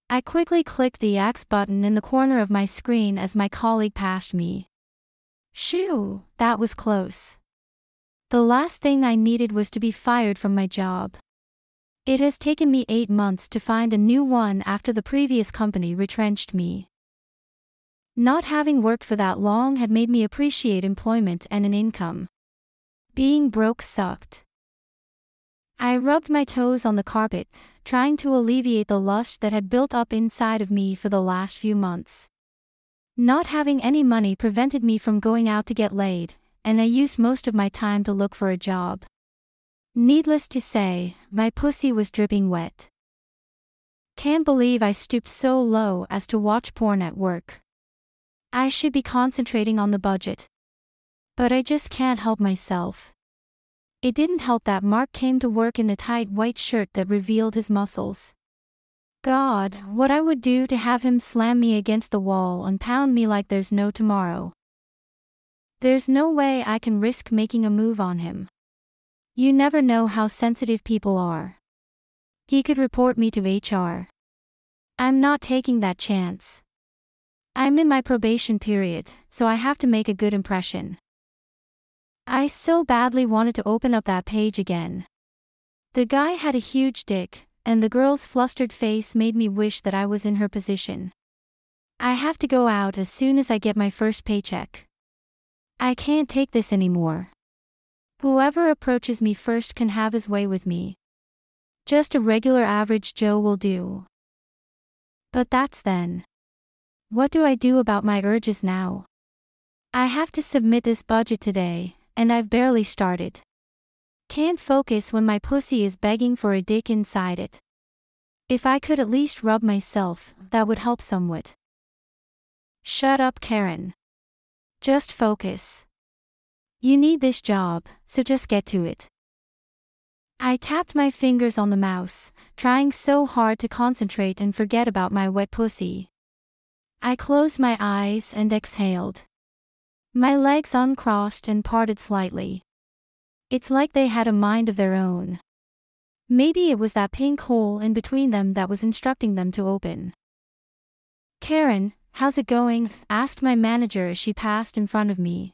I quickly clicked the X button in the corner of my screen as my colleague passed me. Shoo, that was close. The last thing I needed was to be fired from my job. It has taken me 8 months to find a new one after the previous company retrenched me. Not having worked for that long had made me appreciate employment and an income. Being broke sucked. I rubbed my toes on the carpet, trying to alleviate the lust that had built up inside of me for the last few months. Not having any money prevented me from going out to get laid, and I used most of my time to look for a job. Needless to say, my pussy was dripping wet. Can't believe I stooped so low as to watch porn at work. I should be concentrating on the budget. But I just can't help myself. It didn't help that Mark came to work in a tight white shirt that revealed his muscles. God, what I would do to have him slam me against the wall and pound me like there's no tomorrow. There's no way I can risk making a move on him. You never know how sensitive people are. He could report me to HR. I'm not taking that chance. I'm in my probation period, so I have to make a good impression. I so badly wanted to open up that page again. The guy had a huge dick, and the girl's flustered face made me wish that I was in her position. I have to go out as soon as I get my first paycheck. I can't take this anymore. Whoever approaches me first can have his way with me. Just a regular average Joe will do. But that's then. What do I do about my urges now? I have to submit this budget today, and I've barely started. Can't focus when my pussy is begging for a dick inside it. If I could at least rub myself, that would help somewhat. Shut up, Karen. Just focus. You need this job, so just get to it. I tapped my fingers on the mouse, trying so hard to concentrate and forget about my wet pussy. I closed my eyes and exhaled. My legs uncrossed and parted slightly. It's like they had a mind of their own. Maybe it was that pink hole in between them that was instructing them to open. Karen, how's it going? Asked my manager as she passed in front of me.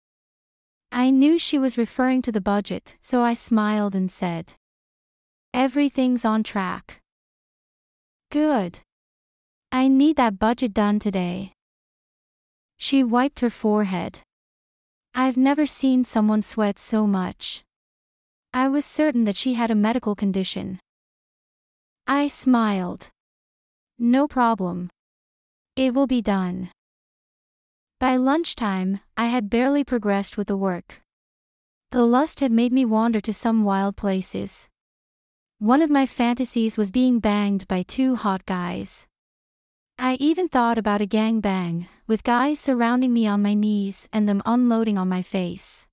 I knew she was referring to the budget, so I smiled and said, everything's on track. Good. I need that budget done today. She wiped her forehead. I've never seen someone sweat so much. I was certain that she had a medical condition. I smiled. No problem. It will be done. By lunchtime, I had barely progressed with the work. The lust had made me wander to some wild places. One of my fantasies was being banged by 2 hot guys. I even thought about a gangbang, with guys surrounding me on my knees and them unloading on my face.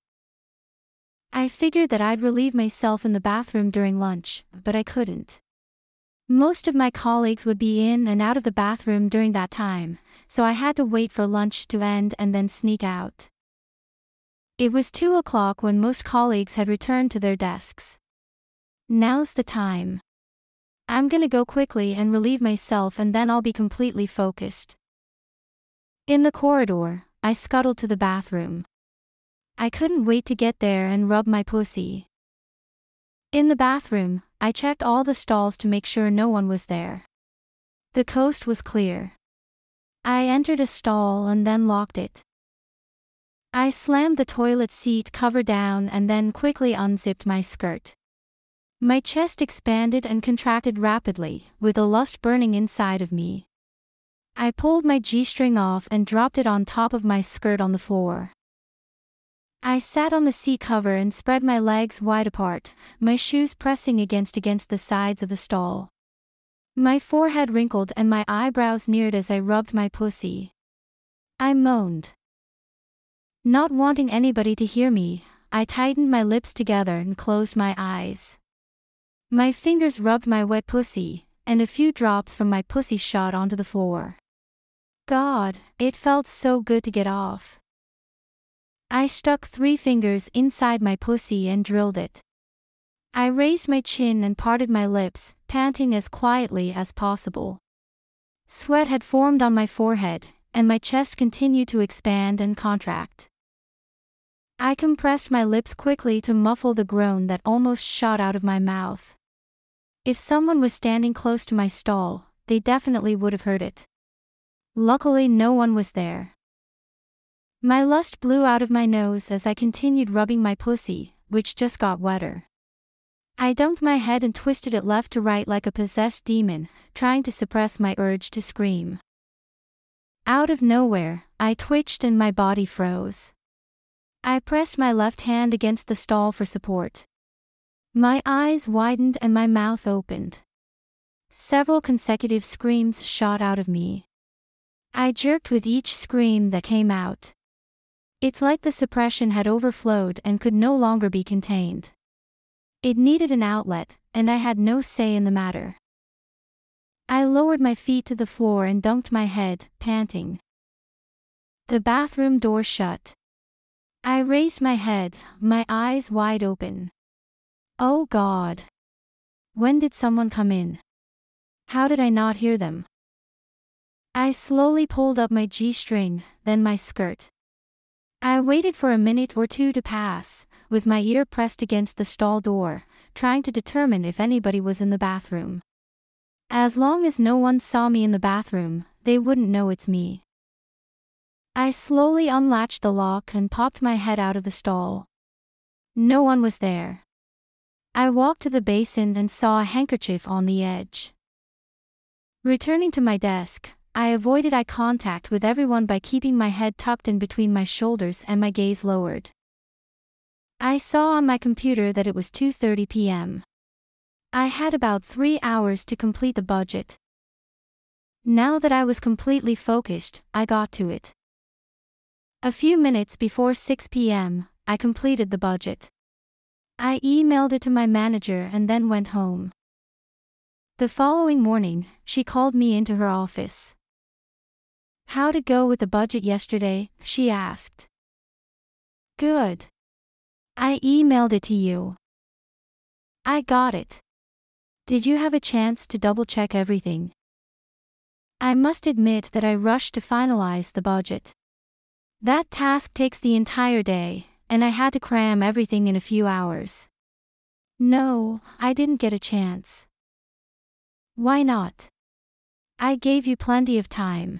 I figured that I'd relieve myself in the bathroom during lunch, but I couldn't. Most of my colleagues would be in and out of the bathroom during that time, so I had to wait for lunch to end and then sneak out. It was 2 o'clock when most colleagues had returned to their desks. Now's the time. I'm gonna go quickly and relieve myself and then I'll be completely focused. In the corridor, I scuttled to the bathroom. I couldn't wait to get there and rub my pussy. In the bathroom, I checked all the stalls to make sure no one was there. The coast was clear. I entered a stall and then locked it. I slammed the toilet seat cover down and then quickly unzipped my skirt. My chest expanded and contracted rapidly, with a lust burning inside of me. I pulled my G-string off and dropped it on top of my skirt on the floor. I sat on the seat cover and spread my legs wide apart, my shoes pressing against the sides of the stall. My forehead wrinkled and my eyebrows neared as I rubbed my pussy. I moaned. Not wanting anybody to hear me, I tightened my lips together and closed my eyes. My fingers rubbed my wet pussy, and a few drops from my pussy shot onto the floor. God, it felt so good to get off. I stuck 3 fingers inside my pussy and drilled it. I raised my chin and parted my lips, panting as quietly as possible. Sweat had formed on my forehead, and my chest continued to expand and contract. I compressed my lips quickly to muffle the groan that almost shot out of my mouth. If someone was standing close to my stall, they definitely would have heard it. Luckily, no one was there. My lust blew out of my nose as I continued rubbing my pussy, which just got wetter. I dunked my head and twisted it left to right like a possessed demon, trying to suppress my urge to scream. Out of nowhere, I twitched and my body froze. I pressed my left hand against the stall for support. My eyes widened and my mouth opened. Several consecutive screams shot out of me. I jerked with each scream that came out. It's like the suppression had overflowed and could no longer be contained. It needed an outlet, and I had no say in the matter. I lowered my feet to the floor and dunked my head, panting. The bathroom door shut. I raised my head, my eyes wide open. Oh God! When did someone come in? How did I not hear them? I slowly pulled up my G-string, then my skirt. I waited for a minute or two to pass, with my ear pressed against the stall door, trying to determine if anybody was in the bathroom. As long as no one saw me in the bathroom, they wouldn't know it's me. I slowly unlatched the lock and popped my head out of the stall. No one was there. I walked to the basin and saw a handkerchief on the edge. Returning to my desk, I avoided eye contact with everyone by keeping my head tucked in between my shoulders and my gaze lowered. I saw on my computer that it was 2:30 p.m. I had about 3 hours to complete the budget. Now that I was completely focused, I got to it. A few minutes before 6 p.m., I completed the budget. I emailed it to my manager and then went home. The following morning, she called me into her office. "How'd it go with the budget yesterday?" she asked. "Good. I emailed it to you." "I got it. Did you have a chance to double-check everything?" I must admit that I rushed to finalize the budget. That task takes the entire day, and I had to cram everything in a few hours. "No, I didn't get a chance." "Why not? I gave you plenty of time."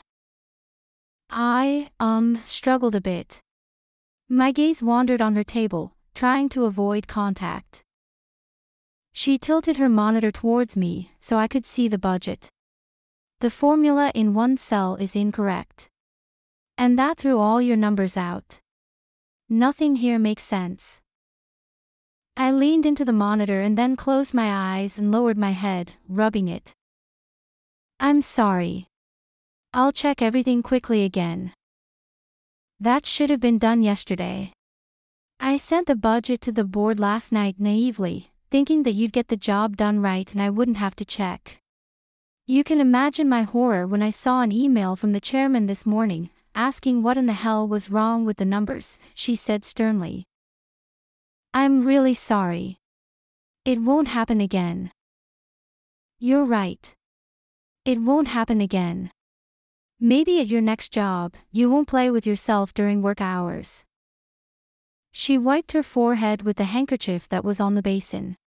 I struggled a bit. My gaze wandered on her table, trying to avoid contact. She tilted her monitor towards me, so I could see the budget. "The formula in one cell is incorrect. And that threw all your numbers out. Nothing here makes sense." I leaned into the monitor and then closed my eyes and lowered my head, rubbing it. "I'm sorry. I'll check everything quickly again. That should have been done yesterday. I sent the budget to the board last night naively, thinking that you'd get the job done right and I wouldn't have to check. You can imagine my horror when I saw an email from the chairman this morning, asking what in the hell was wrong with the numbers," she said sternly. "I'm really sorry. It won't happen again." "You're right. It won't happen again. Maybe at your next job, you won't play with yourself during work hours." She wiped her forehead with the handkerchief that was on the basin.